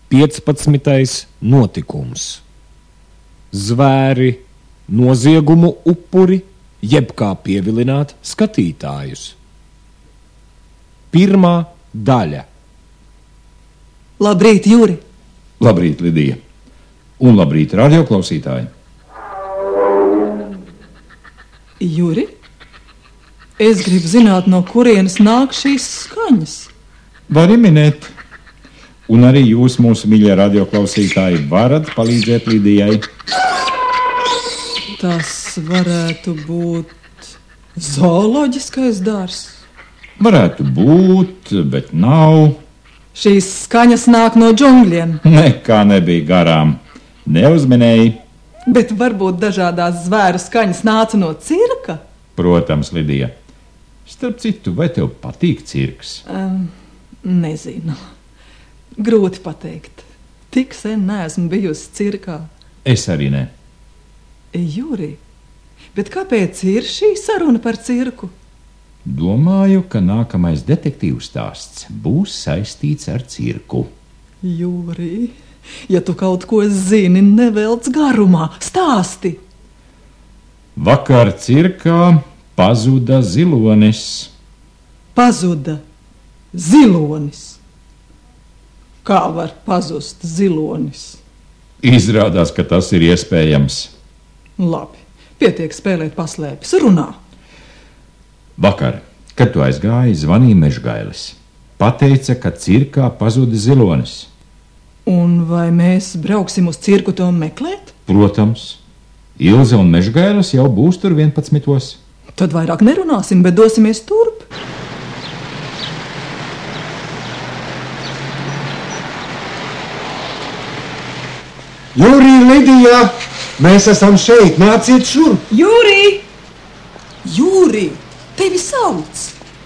15. notikums. Zvēri, noziegumu upuri, jeb kā pievilināt skatītājus. Pirmā daļa. Labrīt, Juri! Labrīt, Lidija! Un labrīt, radioklausītāji! Juri, es gribu zināt, no kurienes nāk šīs skaņas. Vari minēt. Un arī jūs, mūsu mīļie radioklausītāji, varat palīdzēt Lidijai. Tas varētu būt zooloģiskais dārzs. Varētu būt, bet nav. Šīs skaņas nāk no džungļiem. Nekā nebija garām. Neuzminēji. Bet varbūt dažādās zvēru skaņas nāca no cirka? Protams, Lidija. Starp citu, vai tev patīk cirks? Nezinu. Grūti pateikt. Tik sen neesmu bijusi cirkā. Es arī ne. Juri, bet kāpēc ir šī saruna par cirku? Domāju, ka nākamais detektīvu stāsts būs saistīts ar cirku. Juri, ja tu kaut ko zini, nevelc garumā, stāsti. Vakar cirkā pazuda zilonis. Pazuda zilonis. Kā var pazust zilonis? Izrādās, ka tas ir iespējams. Labi, pietiek spēlēt paslēpes, runā. Vakar, kad tu aizgāji, zvanīja Mežgailis. Pateica, ka cirkā pazuda zilonis. Un vai mēs brauksim uz cirku to meklēt? Protams. Ilze un Mežgailis jau būs tur 11. Tad vairāk nerunāsim, bet dosimies turp. Juri, Lidija, mēs esam šeit, nāciet šurp! Juri! Juri, tevi sauc!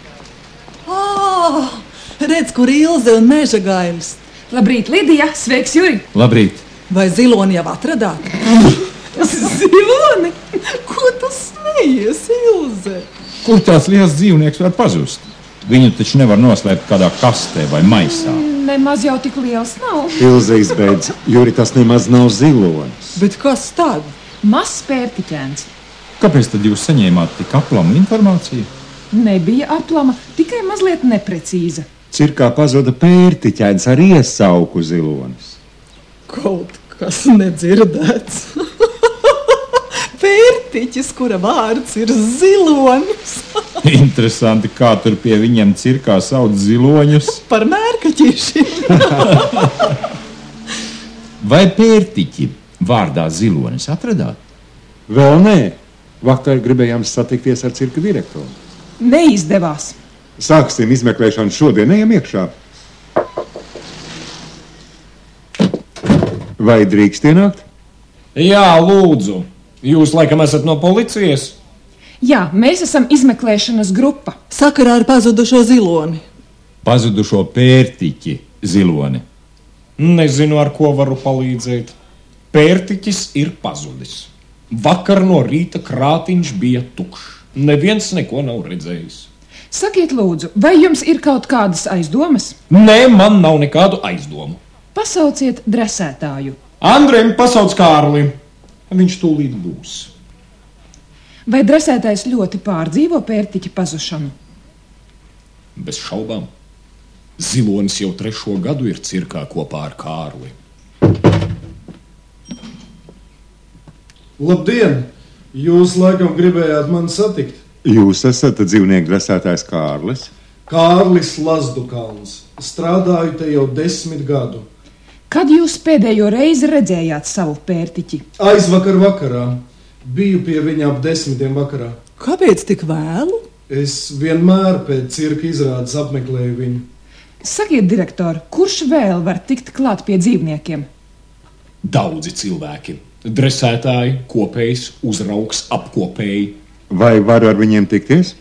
Redz, kur Ilze un Mežagailis. Labrīt, Lidija! Sveiks, Juri! Labrīt! Vai ziloni jau atradāt? Ziloni? Ko tu smejies, Ilze? Kur tāds liels dzīvnieks var pazust? Viņu taču nevar noslēpt kādā kastē vai maisā. Nemaz jau tik liels nav. Ilze izbeidz, Juri, tas nemaz nav zilonis. Bet kas tad? Mazs pērtiķēns. Kāpēc tad jūs saņēmāt tik aplamu informāciju? Nebija aplama, tikai mazliet neprecīza. Cirkā pazuda pērtiķēns ar iesauku zilonis. Kaut kas nedzirdēts. Pērtiķis, kura vārds ir zilonis. Interesanti, kā tur pie viņiem cirkā sauc ziloņus. Par mērkaķīšiem. Vai pērtiķi vārdā zilonis atradāt? Vēl nē. Vakar gribējām satikties ar cirka direktoru. Neizdevās. Sāksim izmeklēšanu šodien, ejam iekšā. Vai drīkst ienākt? Jā, lūdzu. Jūs laikam esat no policijas? Jā, mēs esam izmeklēšanas grupa. Sakarā ar pazudušo ziloni. Pazudušo pērtiķi ziloni. Nezinu, ar ko varu palīdzēt. Pērtiķis ir pazudis. Vakar no rīta krātiņš bija tukšs. Neviens neko nav redzējis. Sakiet, lūdzu, vai jums ir kaut kādas aizdomas? Nē, man nav nekādu aizdomu. Pasauciet dresētāju. Andrejam pasauc Kārli. Viņš tūlīt būs. Vai dresētājs ļoti pārdzīvo pērtiķa pazušanu? Bez šaubām. Zilonis jau 3. gadu ir cirkā kopā ar Kārli. Labdien! Jūs laikam gribējāt mani satikt? Jūs esat dzīvnieku dresētājs Kārlis? Kārlis Lazdukāns. Strādāju te jau 10 gadu. Kad jūs pēdējo reizi redzējāt savu pērtiķi? Aizvakar vakarā. Biju pie viņa ap 10 vakarā. Kāpēc tik vēlu? Es vienmēr pēc cirka izrādes apmeklēju viņu. Sakiet, direktori, kurš vēl var tikt klāt pie dzīvniekiem? Daudzi cilvēki. Dresētāji, kopējs, uzraugs, apkopēji. Vai varu ar viņiem tikties?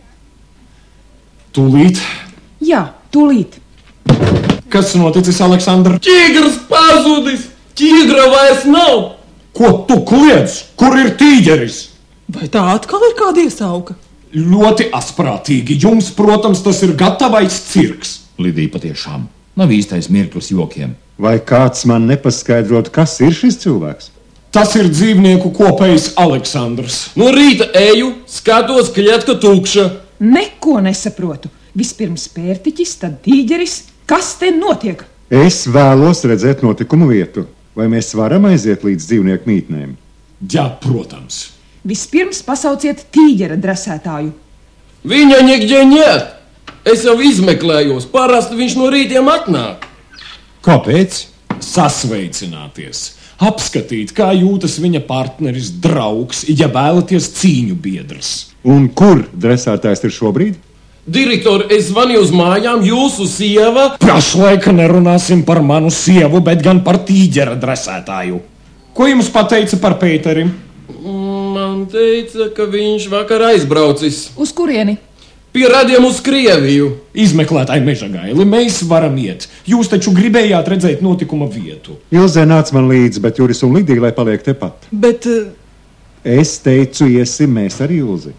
Tūlīt. Jā, tūlīt. Kas noticis, Aleksandr? Tīgrs pazudis! Tīgra vairs nav! Ko tu kliedz? Kur ir tīģeris? Vai tā atkal ir kāda iesauka? Ļoti asprātīgi. Jums, protams, tas ir gatavais cirks. Lidija, patiešām nav īstais mirklis jokiem. Vai kāds man nepaskaidrot, kas ir šis cilvēks? Tas ir dzīvnieku kopējs Aleksandrs. No rīta eju, skatos, kļetka tukša. Neko nesaprotu. Vispirms pērtiķis, tad tīģeris. Kas te notiek? Es vēlos redzēt notikumu vietu. Vai mēs varam aiziet līdz dzīvnieku mītnēm? Jā, protams. Vispirms pasauciet tīģera dresētāju. Viņa nigdzie niet. Es jau izmeklējos, parasti viņš no rītiem atnāk. Kāpēc? Sasveicināties, apskatīt, kā jūtas viņa partneris, draugs, ja vēlaties cīņu biedrs. Un kur dresētājs ir šobrīd? Direktori, es zvanīju uz mājām, jūsu sieva. Pašlaik nerunāsim par manu sievu, bet gan par tīģera dresētāju. Ko jums pateica par Pēteri? Man teica, ka viņš vakar aizbraucis. Uz kurieni? Pie radiem uz Krieviju. Izmeklētāji Mežagaili, mēs varam iet. Jūs taču gribējāt redzēt notikuma vietu. Ilzē nāc man līdzi, bet Juris un Lidija, lai paliek tepat. Bet Es teicu, iesim mēs ar Ilzi.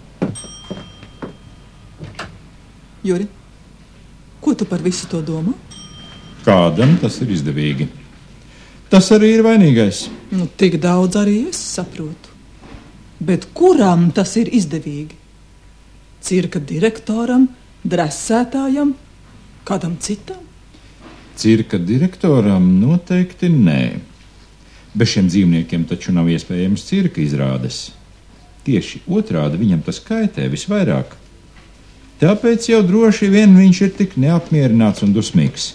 Juri, ko tu par visu to domā? Kādam tas ir izdevīgi. Tas arī ir vainīgais. Nu, tik daudz arī es saprotu. Bet kuram tas ir izdevīgi? Cirka direktoram, dresētājam, kādam citam? Cirka direktoram noteikti nē. Bez šiem dzīvniekiem taču nav iespējams cirka izrādes. Tieši otrādi viņam tas kaitē visvairāk. Tāpēc jau droši vien viņš ir tik neapmierināts un dusmīgs.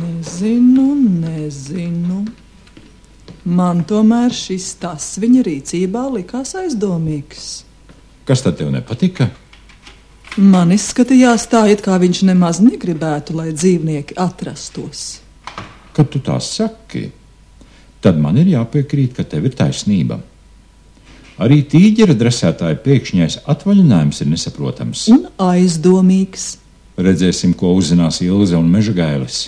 Nezinu. Man tomēr šis tas viņa rīcībā likās aizdomīgs. Kas tad tev nepatika? Man izskatījās tā, it kā viņš nemaz negribētu, lai dzīvnieki atrastos. Kad tu tā saki, tad man ir jāpiekrīt, ka tev ir taisnība. Arī tīģera dresētāja pēkšņais atvaļinājums ir nesaprotams. Un aizdomīgs. Redzēsim, ko uzzinās Ilze un Mežagailis.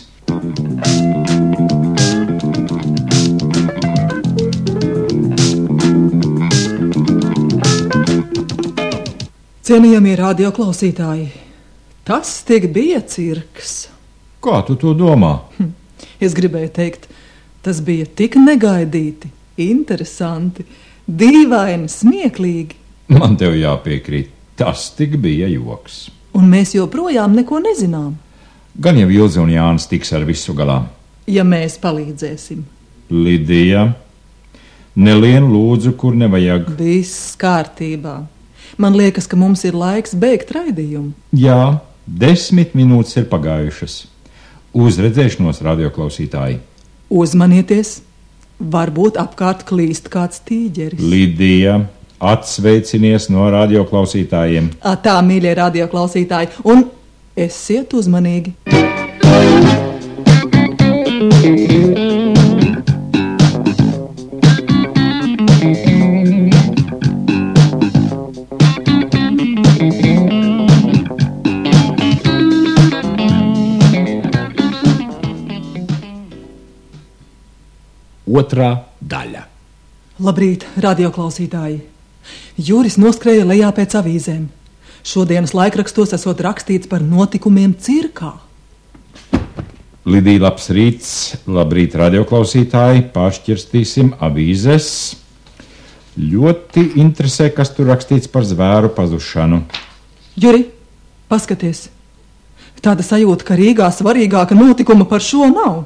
Cienījamie radioklausītāji, tas tik bija cirks. Kā tu to domā? Es gribēju teikt, tas bija tik negaidīti, interesanti, dīvaini, smieklīgi. Man tev jāpiekrīt, tas tik bija joks. Un mēs joprojām neko nezinām. Gan jau Ilze un Jānis tiks ar visu galā. Ja mēs palīdzēsim. Lidija, nelien lūdzu, kur nevajag. Viss kārtībā. Man liekas, ka mums ir laiks beigt raidījumu. Jā, 10 minūtes ir pagājušas. Uz redzēšanos, radioklausītāji. Uzmanieties, varbūt apkārt klīst kāds tīģeris. Lidija, atsveicinies no radioklausītājiem. Tā, mīļie radioklausītāji, un esiet uzmanīgi. Otrā daļa. Labrīt, radioklausītāji! Juris noskrēja lejā pēc avīzēm. Šodienas laikrakstos esot rakstīts par notikumiem cirkā. Lidija, labs rīts, labrīt, radioklausītāji, pāršķirstīsim avīzes. Ļoti interesē, kas tur rakstīts par zvēru pazušanu. Juri, paskaties! Tāda sajūta, ka Rīgā svarīgāka notikuma par šo nav.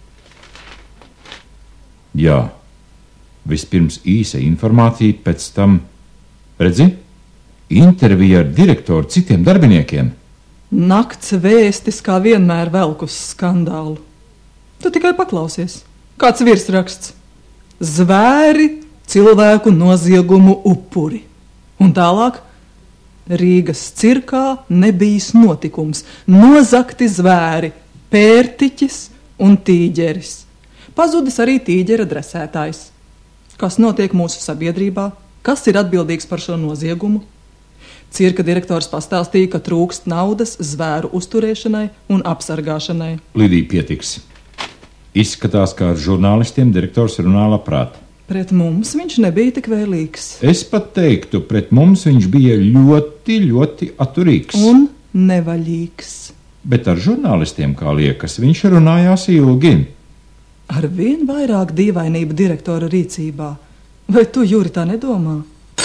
Jā, vispirms īsa informācija, pēc tam, redzi, intervija ar direktoru citiem darbiniekiem. Nakts vēstis kā vienmēr velk uz skandālu. Tu tikai paklausies. Kāds virsraksts? Zvēri cilvēku noziegumu upuri. Un tālāk Rīgas cirkā nebijis notikums. Nozakti zvēri, pērtiķis un tīģeris. Pazudis arī tīģera dresētājs. Kas notiek mūsu sabiedrībā? Kas ir atbildīgs par šo noziegumu? Cirka direktors pastāstīja, ka trūkst naudas zvēru uzturēšanai un apsargāšanai. Lidija, pietiks. Izskatās, ka ar žurnālistiem direktors runā labprāt. Pret mums viņš nebija tik vēlīgs. Es pat teiktu, pret mums viņš bija ļoti, ļoti atturīgs. Un nevaļīgs. Bet ar žurnālistiem, kā liekas, viņš runājās ilgi. Arvien vairāk dīvainība direktora rīcībā. Vai tu, Juri, tā nedomā?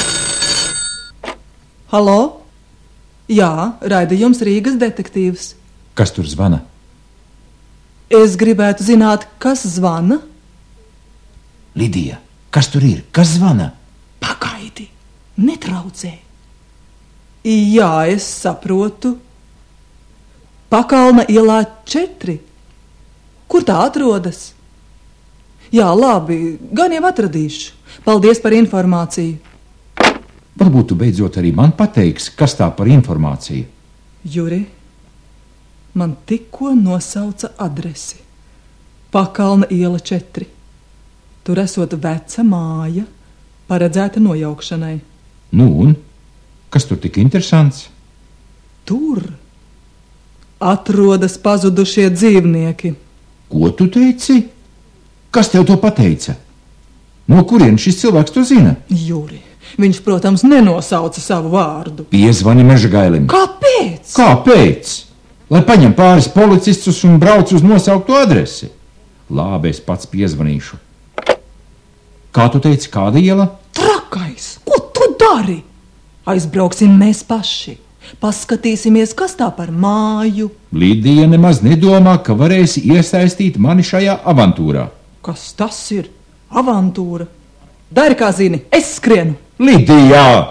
Halo? Jā, raidījums Rīgas detektīvs. Kas tur zvana? Es gribētu zināt, kas zvana? Lidija, kas tur ir? Kas zvana? Pagaidi, netraucē. Jā, es saprotu. Pakalna ielā 4. Kur tā atrodas? Jā, labi, gan jau atradīšu. Paldies par informāciju. Varbūt tu beidzot arī man pateiksi, kas tā par informāciju. Juri, man tikko nosauca adresi. Pakalna iela 4. Tur esot veca māja, paredzēta nojaukšanai. Nu un? Kas tur tik interesants? Tur atrodas pazudušie dzīvnieki. Ko tu teici? Kas tev to pateica? No kurienes šis cilvēks to zina? Juri, viņš, protams, nenosauca savu vārdu. Piezvani Mežagailim. Kāpēc? Kāpēc? Lai paņem pāris policistus un brauc uz nosaukto adresi. Labi, es pats piezvanīšu. Kā tu teici, kāda iela? Trakais! Ko tu dari? Aizbrauksim mēs paši. Paskatīsimies, kas tā par māju. Lidija nemaz nedomā, ka varēsi iesaistīt mani šajā avantūrā. Kas tas ir? Avantūra. Dari, kā zini, es skrienu. Lidija!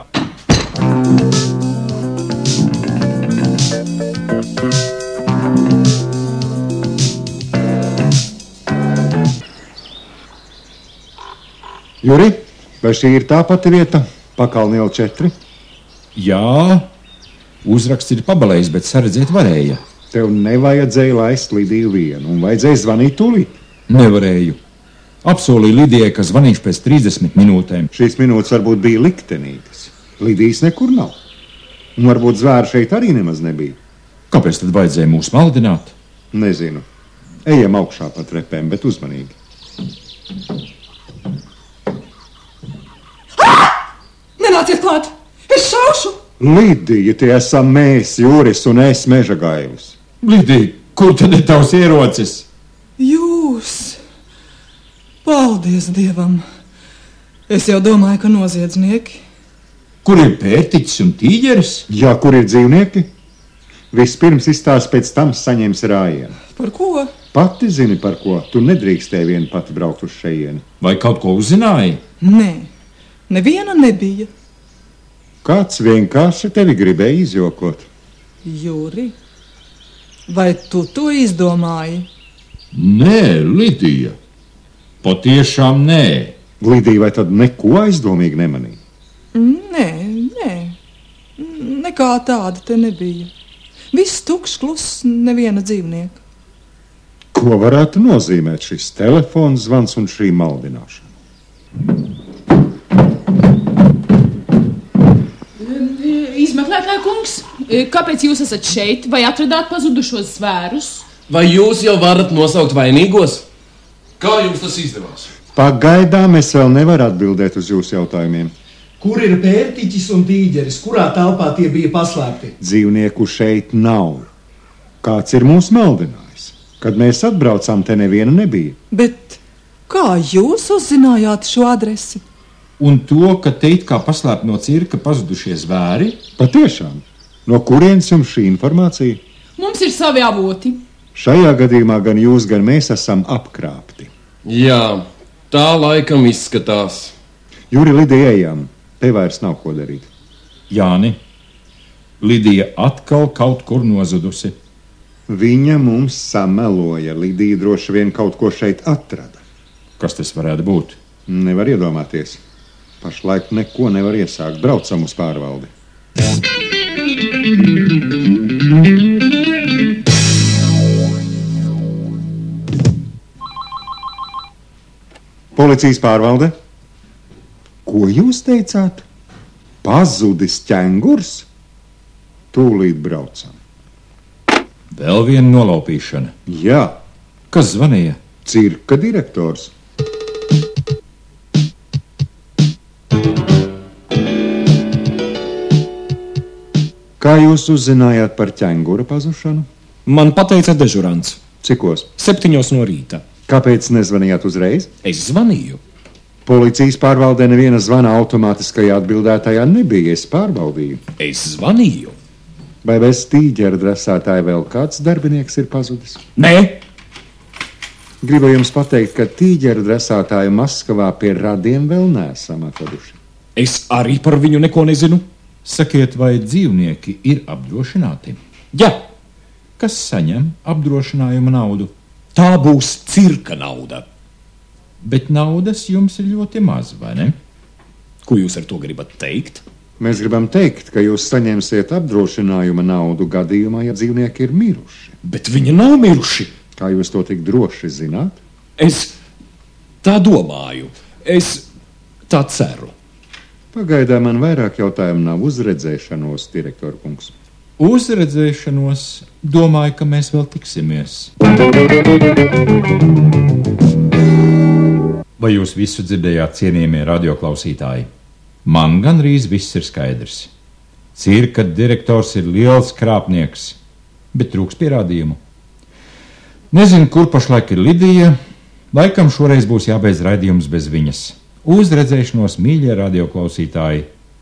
Juri, vai šī ir tā pati vieta? Pakalna iela 4? Jā, uzraksts ir pabalējis, bet saredzēt varēja. Tev nevajadzēja laist Lidiju vienu un vajadzēja zvanīt tūlīt. Nevarēju. Apsolīju Lidijai, ka zvanīšu pēc 30 minūtēm. Šīs minūtes varbūt bija liktenīgas. Lidijas nekur nav. Un varbūt zvēru šeit arī nemaz nebija. Kāpēc tad vajadzēja mūs maldināt? Nezinu. Ejam augšā pa trepēm, bet uzmanīgi. Nenāciet klāt! Es šaušu! Lidija, tie esam mēs, Juris un es, Mežagailis. Lidija, kur tad ir tavs ierocis? Jūs! Paldies Dievam! Es jau domāju, ka noziedznieki. Kur ir pērtiķis un tīģeris? Jā, kur ir dzīvnieki? Vispirms izstāst, pēc tam saņems rājienu. Par ko? Pati zini par ko. Tu nedrīkstēji vien pati braukt uz šejieni. Vai kaut ko uzzināji? Nē, neviena nebija. Kāds vienkārši tevi gribēja izjokot. Juri, vai tu to izdomāji? Nē, Lidija. Patiešām nē. Lidija, vai tad neko aizdomīgi nemanīja? Nē. Nekā tāda te nebija. Viss tukšs, kluss, neviena dzīvnieka. Ko varētu nozīmēt šis telefons zvans un šī maldināšana? Izmeklētāja kungs, kāpēc jūs esat šeit? Vai atradāt pazudušos zvērus? Vai jūs jau varat nosaukt vainīgos? Kā jums tas izdevās? Pagaidām es vēl nevaru atbildēt uz jūsu jautājumiem. Kur ir pērtiķis un tīģeris? Kurā telpā tie bija paslēpti? Dzīvnieku šeit nav. Kāds ir mūs maldinājis? Kad mēs atbraucām, te neviena nebija. Bet kā jūs uzzinājāt šo adresi? Un to, ka te it kā paslēpt no cirka pazudušie zvēri? Patiešām. No kurienes jums šī informācija? Mums ir savi avoti. Šajā gadījumā gan jūs, gan mēs esam apkrāpti. Jā, tā laikam izskatās. Juri, Lidija, ejam. Te vairs nav ko darīt. Jāni, Lidija atkal kaut kur nozudusi. Viņa mums sameloja. Lidija droši vien kaut ko šeit atrada. Kas tas varētu būt? Nevar iedomāties. Pašlaik neko nevar iesākt. Braucam uz pārvaldi. Policijas pārvalde. Ko jūs teicāt? Pazudis ķengurs? Tūlīt braucam. Vēl viena nolaupīšana. Jā, Kas zvanīja? cirka direktors. Kā jūs uzzinājāt par ķengura pazušanu? Man pateica dežurants. Cikos? 7 no rīta. Kāpēc nezvanījāt uzreiz? Es zvanīju. Policijas pārvaldē neviena zvana automātiskajā atbildētājā nebija, es pārbaudīju. Es zvanīju. Vai bez tīģera dresētāja vēl kāds darbinieks ir pazudis? Nē, Gribu jums pateikt, ka tīģera dresētāju Maskavā pie radiem vēl neesam atraduši. es arī par viņu neko nezinu. Sakiet, vai dzīvnieki ir apdrošināti? Jā, Kas saņem apdrošinājuma naudu? tā būs cirka nauda. Bet naudas jums ir ļoti maz, vai ne? Ko jūs ar to gribat teikt? Mēs gribam teikt, ka jūs saņemsiet apdrošinājuma naudu gadījumā, ja dzīvnieki ir miruši. Bet viņi nav miruši. Kā jūs to tik droši zināt? Es tā domāju. Es tā ceru. Pagaidām man vairāk jautājumu nav uzredzēšanos, direktora kungs. Uzredzēšanos, domāju, ka mēs vēl tiksimies. Vai jūs visu dzirdējāt, cienījamie radioklausītāji? Man gandrīz viss ir skaidrs. Cirka direktors ir liels krāpnieks, bet trūks pierādījumu. Nezinu, kur pašlaik ir Lidija. Laikam šoreiz būs jābeidz raidījums bez viņas. Uzredzēšanos, mīļie radioklausītāji.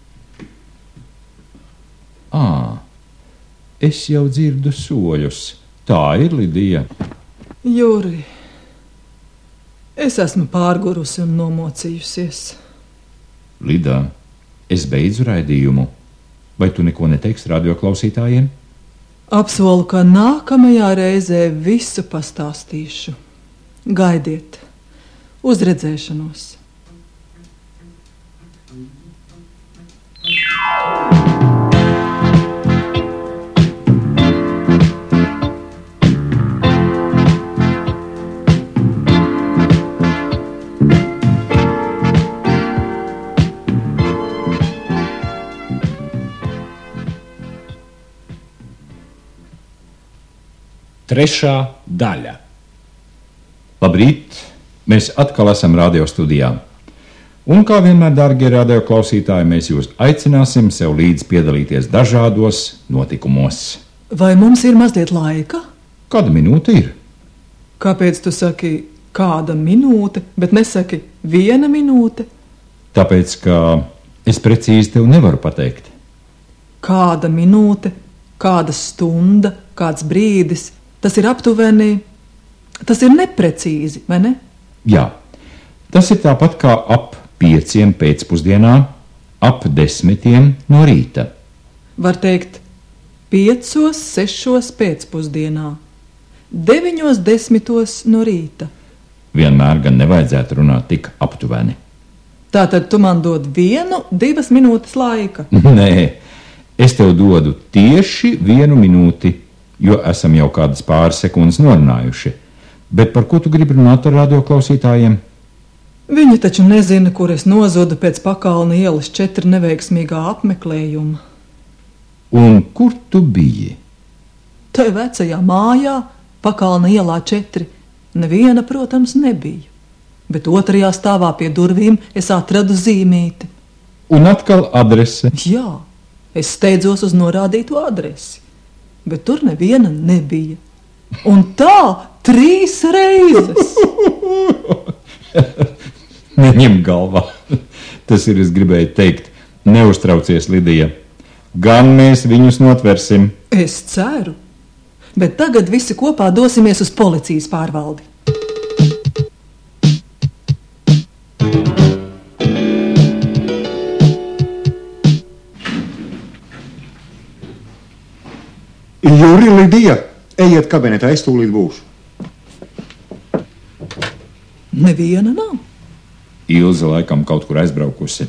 Es jau dzirdu soļus. Tā ir Lidija. Juri, es esmu pārgurusi un nomocījusies. Lidā, es beidzu raidījumu. Vai tu neko neteiksi radioklausītājiem? Apsolu, ka nākamajā reizē visu pastāstīšu. Gaidiet, uzredzēšanos. Trešā daļa. Labrīt! Mēs atkal esam radio studijā. Un kā vienmēr, dārgie radioklausītāji, mēs jūs aicināsim sev līdzi piedalīties dažādos notikumos. Vai mums ir mazliet laika? Kāda minūte ir? Kāpēc tu saki kāda minūte, bet nesaki 1 minūte? Tāpēc, ka es precīzi tev nevaru pateikt. Kāda minūte, kāda stunda, kāds brīdis, tas ir aptuveni, tas ir neprecīzi, vai ne? Jā, tas ir tāpat kā ap 5 pēcpusdienā, ap 10 no rīta. Var teikt 5, 6 pēcpusdienā, 9, 10 no rīta. Vienmēr gan nevajadzētu runāt tik aptuveni. Tātad tu man dod 1, 2 minūtes laika. Nē, es tev dodu tieši 1 minūti, jo esam jau kādas pāris sekundes norunājuši. Bet par ko tu gribi runāt ar radioklausītājiem? Viņi taču nezina, kur es nozudu pēc Pakalna ielas 4 neveiksmīgā apmeklējuma. Un kur tu biji? Te vecajā mājā, Pakalna ielā 4, neviena, protams, nebija. Bet 2. stāvā pie durvīm es atradu zīmīti. Un atkal adrese. Jā, es steidzos uz norādīto adresi, bet tur neviena nebija. Un tā 3 reizes. Neņem galvā. Tas ir, es gribēju teikt, neuztraucies, Lidija. Gan mēs viņus notversim. Es ceru, bet tagad visi kopā dosimies uz policijas pārvaldi. Juri, Lidija, ejiet kabinetā, es tūlīt būšu. Neviena nav. Ilze laikam kaut kur aizbraukusi.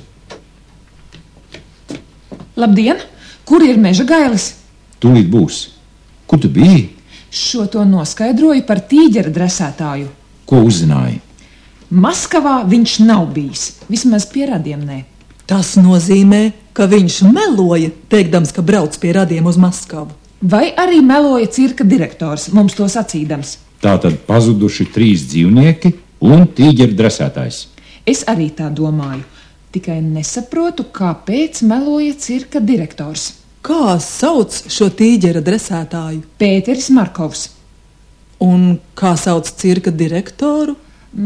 Labdien! Kur ir meža gailis? Tūlīt būs. Kur tu biji? Šo to noskaidroju par tīģera dresētāju. Ko uzzināji? Maskavā viņš nav bijis, vismaz pie radiem nē. Tas nozīmē, ka viņš meloja, teikdams, ka brauc pie radiem uz Maskavu. Vai arī meloja cirka direktors, mums to sacīdams. Tātad pazuduši 3 dzīvnieki un tīģeru dresētājs. Es arī tā domāju, tikai nesaprotu, kāpēc meloja cirka direktors. Kā sauc šo tīģera dresētāju? Pēteris Markovs. Un kā sauc cirka direktoru?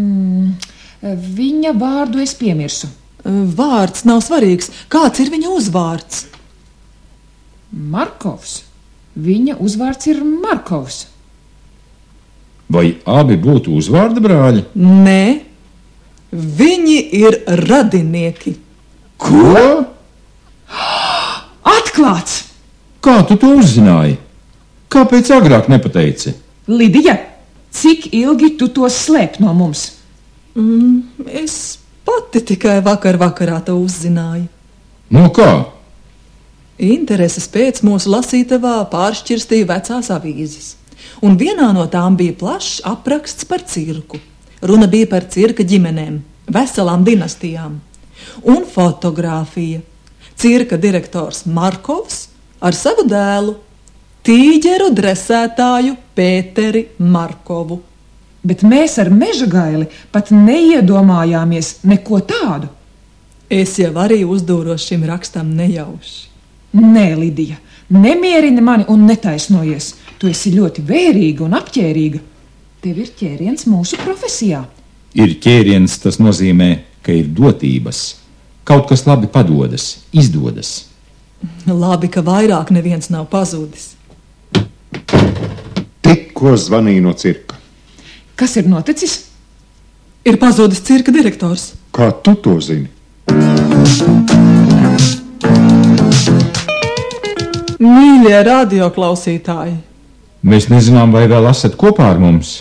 Viņa vārdu es piemirsu. Vārds nav svarīgs. Kāds ir viņa uzvārds? Markovs. Viņa uzvārds ir Markovs. Vai abi būtu uzvārda brāļi? Nē, viņi ir radinieki. Ko? Atklāts! Kā tu to uzzināji? Kāpēc agrāk nepateici? Lidija, cik ilgi tu to slēp no mums? Es pati tikai vakarā to uzzināju. No kā? Intereses pēc mūsu lasītavā pāršķirstīja vecās avīzes, un vienā no tām bija plašs apraksts par cirku. Runa bija par cirka ģimenēm, veselām dinastijām, un fotogrāfija. Cirka direktors Markovs ar savu dēlu, tīģeru dresētāju Pēteri Markovu. Bet mēs ar Mežagaili pat neiedomājāmies neko tādu. Es jau arī uzdūros šim rakstam nejauši. Nē, Lidija, nemierini mani un netaisnojies. Tu esi ļoti vērīga un apķērīga. Tev ir ķēriens mūsu profesijā. Ir ķēriens, tas nozīmē, ka ir dotības. Kaut kas labi padodas, izdodas. Labi, ka vairāk neviens nav pazudis. Tikko zvanīja no cirka. Kas ir noticis? Ir pazudis cirka direktors. Kā tu to zini? Mīļie radioklausītāji, Mēs nezinām, vai vēl esat kopā ar mums.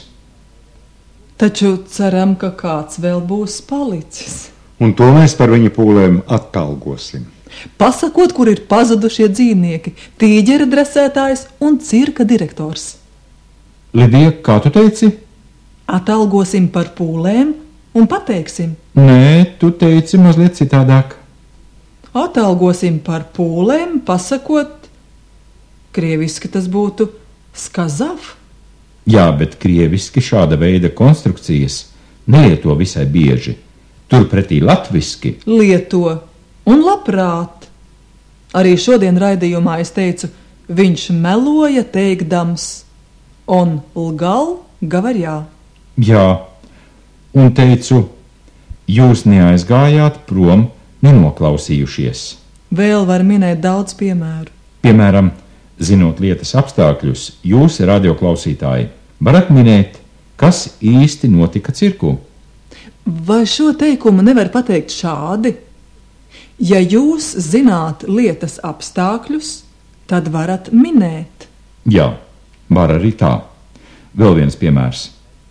taču ceram, ka kāds vēl būs palicis. Un to mēs par viņa pūlēm atalgosim. Pasakot, kur ir pazudušie dzīvnieki, tīģera dresētājs un cirka direktors. Lidija, kā tu teici? Atalgosim par pūlēm un pateiksim. Nē, tu teici mazliet citādāk. Atalgosim par pūlēm, pasakot, krieviski tas būtu skazav. Jā, bet krieviski šāda veida konstrukcijas nelieto visai bieži. Turpretī latviski Lieto un labprāt. Arī šodien raidījumā es teicu, viņš meloja teikdams, un lgal gavarjā. jā, un teicu, jūs neaizgājāt prom nenoklausījušies. Vēl var minēt daudz piemēru. Piemēram, zinot lietas apstākļus, jūs, radioklausītāji, varat minēt, kas īsti notika cirku. Vai šo teikumu nevar pateikt šādi? Ja jūs zināt lietas apstākļus, tad varat minēt. Jā, var arī tā. Vēl viens piemērs.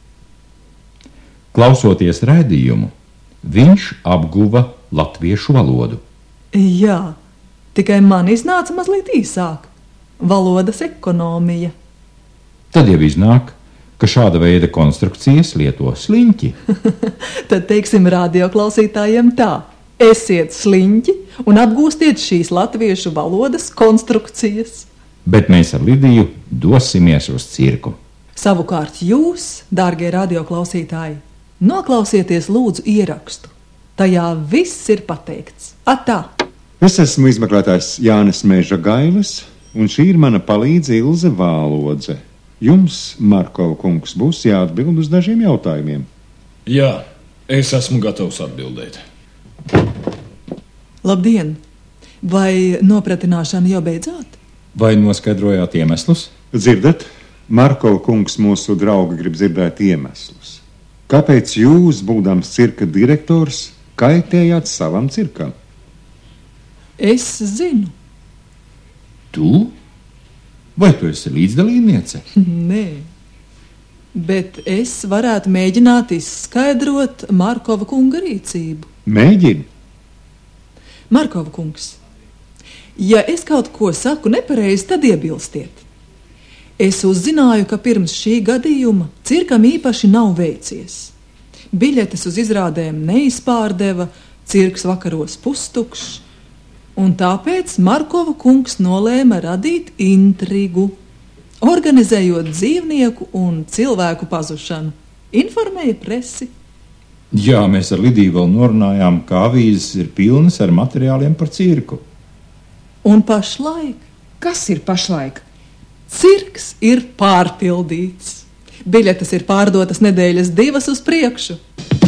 Klausoties raidījumu, viņš apguva latviešu valodu. Jā, tikai man iznāca mazliet īsāk. Valodas ekonomija. Tad jau iznāk, ka šāda veida konstrukcijas lieto sliņķi. Tad teiksim radioklausītājiem tā: esiet sliņķi un apgūstiet šīs latviešu valodas konstrukcijas. Bet mēs ar Lidiju dosimies uz cirku. Savukārt jūs, dārgie radioklausītāji, noklausieties lūdzu ierakstu. Tajā viss ir pateikts. Atā! Es esmu izmeklētājs Jānis Mežagailis, un šī ir mana palīdze Ilze Vālodze. Jums, Markova kungs, būs jāatbild uz dažiem jautājumiem. Jā, es esmu gatavs atbildēt. Labdien! Vai nopratināšana jau beidzāt? Vai noskaidrojāt iemeslus? Dzirdat? Markova kungs, mūsu draugi, grib dzirdēt iemeslus. Kāpēc jūs, būdams cirka direktors, kaitējāt savam cirkam? Es zinu. Tu? Vai tu esi līdzdalībniece? Nē, bet es varētu mēģināt izskaidrot Markova kunga rīcību. Mēģini! Markova kungs, ja es kaut ko saku nepareizi, tad iebilstiet. Es uzzināju, ka pirms šī gadījuma cirkam īpaši nav veicies. Biļetes uz izrādēm neizpārdeva, cirks vakaros pustukšs, un tāpēc Markova kungs nolēma radīt intrigu, organizējot dzīvnieku un cilvēku pazušanu. Informēja presi. Jā, mēs ar Lidiju vēl norunājām, ka avīzes ir pilnas ar materiāliem par cirku. Un pašlaik Kas ir pašlaik? cirks ir pārpildīts. Biļetes ir pārdotas nedēļas 2 uz priekšu.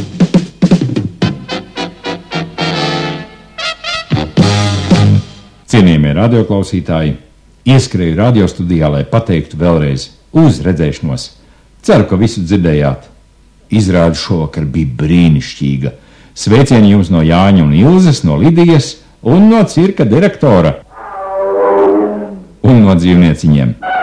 Cienījamie radioklausītāji, ieskrēju radiostudijā, lai pateiktu vēlreiz uz redzēšanos. Ceru, ka visu dzirdējāt. Izrāde šovakar bija brīnišķīga. Sveicieni jums no Jāņa un Ilzes, no Lidijas un no cirka direktora un no dzīvnieciņiem.